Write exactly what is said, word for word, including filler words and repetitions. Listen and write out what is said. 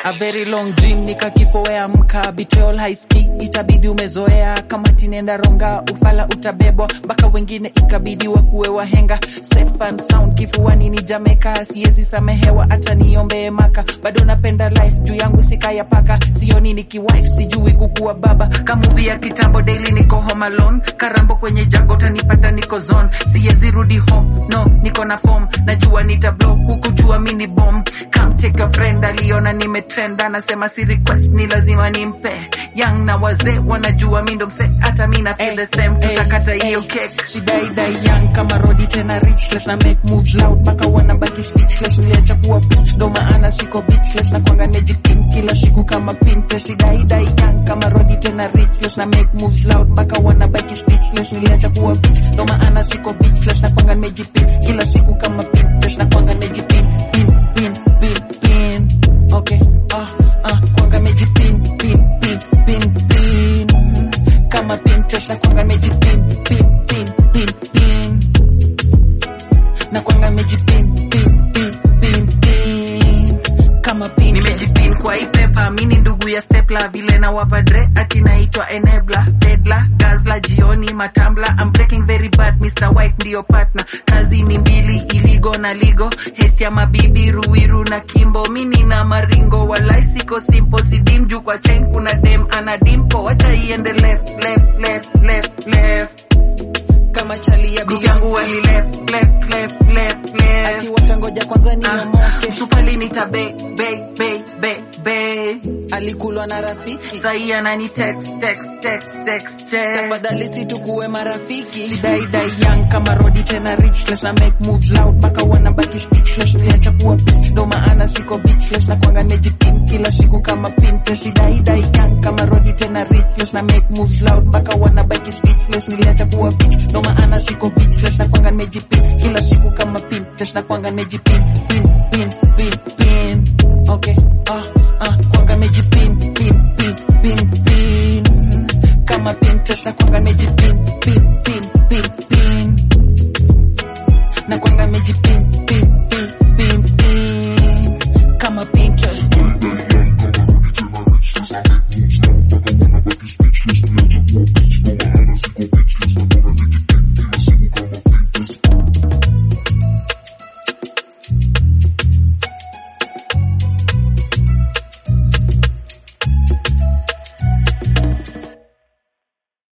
A very long dream nikakipoea mka betrayal high ski itabidi umezoea kama tinenda ronga ufala utabebwa mpaka wengine ikabidi wakuwe wahenga safe and sound kifuani ni Jamaica siezi samehewa hata niombe maka bado napenda life juu yangu sikaya paka sioni nikiwife sijui kukuwa baba kama ya kitambo daily niko home alone karambo kwenye jango tanipata niko zone siezi rudi home no niko na form najua nitablow huku jua mini bomb come take a friend aliona nimetrend anasema si request ni lazima nimpe young na wazee wanajua mimi ndo mse hata mimi na feel the same tutakata hiyo cake sidai dai young kama Rodi tena richless na make moves loud mpaka wanabaki speechless niliacha kuwa bitch ndo maana siko bitchless na kwanga nejipin kila siku kama Pinterest sidai dai young kama Rodi tena richless na make moves loud mpaka wanabaki speechless niliacha kuwa bitch ndo maana siko bitchless na kwanga nejipin kila siku kama Pinterest na kwanga nejipin pin pin pin pin okay ah ah kwanga nejipin pin pin pin pin kama Pinterest na kwanga nejipin pin pin pin pin na kwanga nejipin pin pin pin pin kama Pinterest nimejipin kwa hii pepa mimi ndugu ya stepla vile na wapadre akinaitwa enabler pedla gazla jioni matambla I'm breaking very bad Mister White ndio partner kazi ni mbili iligo na ligo hesti ya mabibi ruwiru na kimbo mini na maringo walai siko simple sidim juu kwa chain kuna dem ana dimpo wacha iende left left left left left kama chali ya bibi yangu wali left left left left left ati watangoja kwanza ni moke supali nitabe be be be be alikulwa na rafiki sai anani text text text text tafadhali situkuwe marafiki sidai dai young kama Rodi tena richless na make moves loud mpaka wanabaki speechless niliacha kuwa bitch ndo maana siko bitchless na kwanga nejipin kila siku kama Pinterest sidai dai young kama Rodi tena richless na make moves loud mpaka wanabaki speechless niliacha kuwa bitch ndo maana siko bitchless na kwanga nejipin kila siku kama Pinterest na kwanga nejipin pin pin pin pin okay ah ah kwanga nejipin pin pin pin pin kama Pinterest na kwanga nejipin